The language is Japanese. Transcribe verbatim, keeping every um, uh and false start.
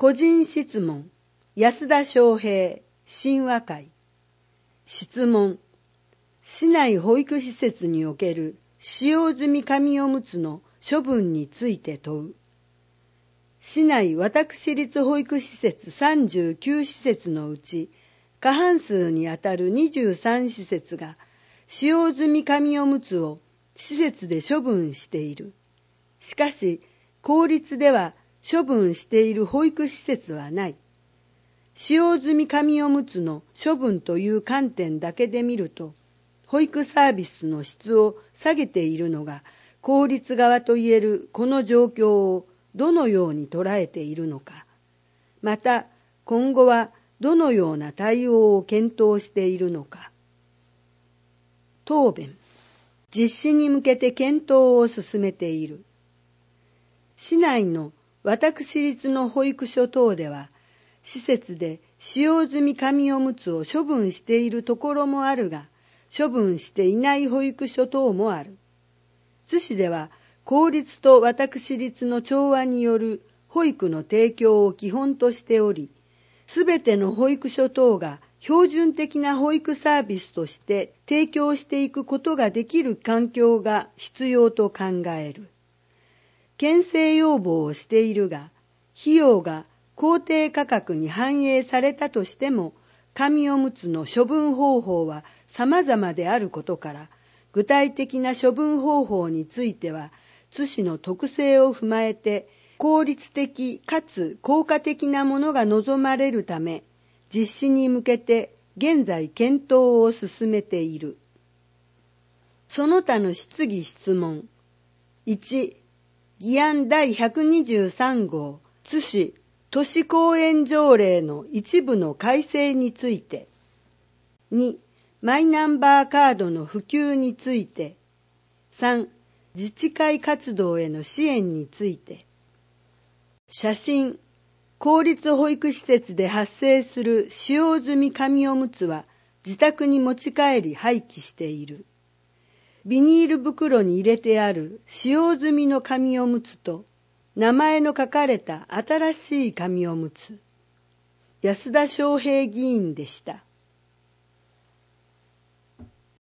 個人質問、安田昌平、神話会。質問、市内保育施設における使用済み紙おむつの処分について問う。市内私立保育施設さんじゅうきゅう施設のうち、過半数にあたるにじゅうさん施設が使用済み紙おむつを施設で処分している。しかし、公立では処分している保育施設はない。使用済み紙おむつの処分という観点だけで見ると、保育サービスの質を下げているのが公立側といえるこの状況をどのように捉えているのか、また今後はどのような対応を検討しているのか。答弁、実施に向けて検討を進めている。市内の私立の保育所等では、施設で使用済み紙おむつを処分しているところもあるが、処分していない保育所等もある。津市では、公立と私立の調和による保育の提供を基本としており、すべての保育所等が標準的な保育サービスとして提供していくことができる環境が必要と考える。県政要望をしているが、費用が公定価格に反映されたとしても、紙おむつの処分方法は様々であることから、具体的な処分方法については、津市の特性を踏まえて、効率的かつ効果的なものが望まれるため、実施に向けて現在検討を進めている。その他の質疑質問。いち、議案第ひゃくにじゅうさん号津市都市公園条例の一部の改正について。に、マイナンバーカードの普及について。さん、自治会活動への支援について。写真、公立保育施設で発生する使用済み紙おむつは自宅に持ち帰り廃棄している。ビニール袋に入れてある使用済みの紙おむつと名前の書かれた新しい紙おむつ。安田昌平議員でした。